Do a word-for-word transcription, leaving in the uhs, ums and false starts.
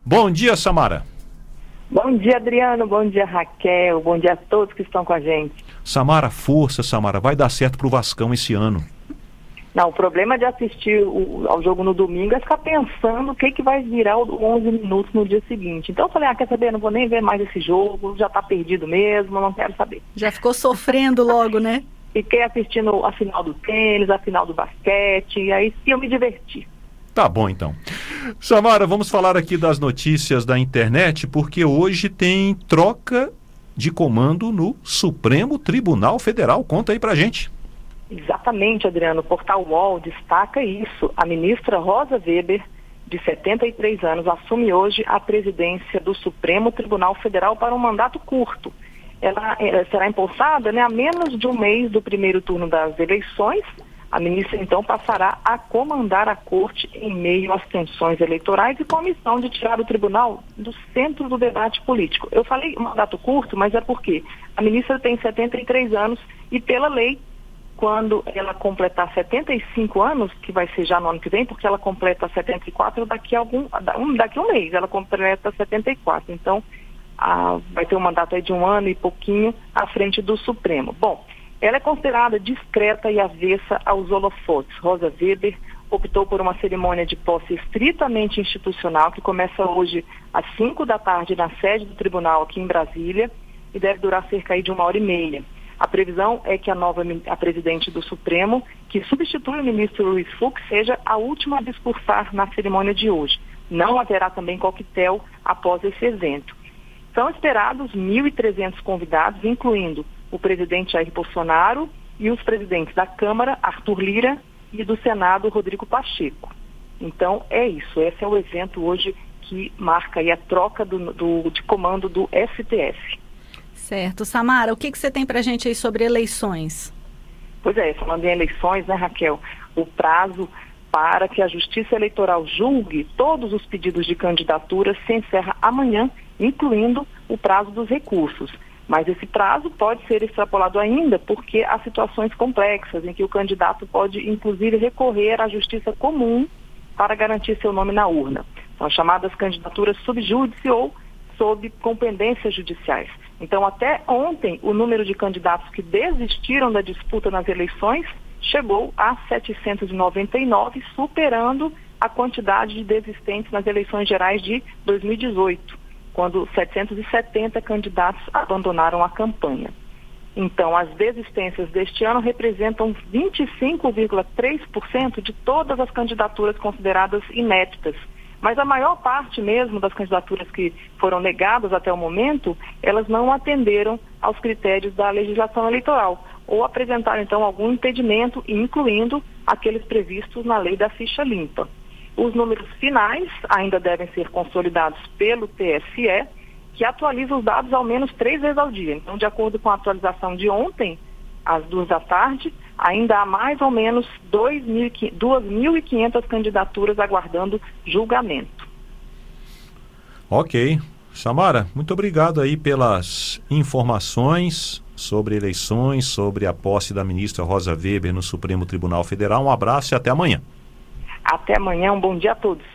Bom dia, Samara. Bom dia, Adriano. Bom dia, Raquel. Bom dia a todos que estão com a gente. Samara, força, Samara. Vai dar certo pro Vascão esse ano. Não, o problema de assistir o, ao jogo no domingo é ficar pensando o que, que vai virar o onze minutos no dia seguinte. Então eu falei, ah, quer saber, não vou nem ver mais esse jogo, já tá perdido mesmo, não quero saber. Já ficou sofrendo logo, né? Fiquei assistindo a final do tênis, a final do basquete, e aí sim eu me diverti. Tá bom, então. Samara, vamos falar aqui das notícias da internet, porque hoje tem troca de comando no Supremo Tribunal Federal. Conta aí pra gente. Exatamente, Adriano. O portal U O L destaca isso. A ministra Rosa Weber, de setenta e três anos, assume hoje a presidência do Supremo Tribunal Federal para um mandato curto. Ela, ela será empossada, né, a menos de um mês do primeiro turno das eleições. A ministra, então, passará a comandar a corte em meio às tensões eleitorais e com a missão de tirar o tribunal do centro do debate político. Eu falei mandato curto, mas é porque a ministra tem setenta e três anos e, pela lei, quando ela completar setenta e cinco anos, que vai ser já no ano que vem, porque ela completa setenta e quatro daqui a, algum, daqui a um mês, ela completa setenta e quatro. Então, a, vai ter um mandato aí de um ano e pouquinho à frente do Supremo. Bom, ela é considerada discreta e avessa aos holofotes. Rosa Weber optou por uma cerimônia de posse estritamente institucional, que começa hoje às cinco da tarde na sede do tribunal aqui em Brasília e deve durar cerca aí de uma hora e meia. A previsão é que a nova a presidente do Supremo, que substitui o ministro Luiz Fux, seja a última a discursar na cerimônia de hoje. Não haverá também coquetel após esse evento. São esperados mil e trezentos convidados, incluindo o presidente Jair Bolsonaro e os presidentes da Câmara, Arthur Lira, e do Senado, Rodrigo Pacheco. Então, é isso. Esse é o evento hoje que marca aí a troca do, do, de comando do S T F. Certo. Samara, o que, que você tem para a gente aí sobre eleições? Pois é, falando em eleições, né, Raquel? O prazo para que a Justiça Eleitoral julgue todos os pedidos de candidatura se encerra amanhã, incluindo o prazo dos recursos. Mas esse prazo pode ser extrapolado ainda porque há situações complexas em que o candidato pode, inclusive, recorrer à Justiça Comum para garantir seu nome na urna. São as chamadas candidaturas subjúdice ou sob compendências judiciais. Então, até ontem, o número de candidatos que desistiram da disputa nas eleições chegou a setecentos e noventa e nove, superando a quantidade de desistentes nas eleições gerais de dois mil e dezoito, quando setecentos e setenta candidatos abandonaram a campanha. Então, as desistências deste ano representam vinte e cinco vírgula três por cento de todas as candidaturas consideradas ineptas. Mas a maior parte mesmo das candidaturas que foram negadas até o momento, elas não atenderam aos critérios da legislação eleitoral, ou apresentaram, então, algum impedimento, incluindo aqueles previstos na lei da ficha limpa. Os números finais ainda devem ser consolidados pelo T S E, que atualiza os dados ao menos três vezes ao dia. Então, de acordo com a atualização de ontem, às duas da tarde, ainda há mais ou menos duas mil e quinhentas candidaturas aguardando julgamento. Ok. Samara, muito obrigado aí pelas informações sobre eleições, sobre a posse da ministra Rosa Weber no Supremo Tribunal Federal. Um abraço e até amanhã. Até amanhã, um bom dia a todos.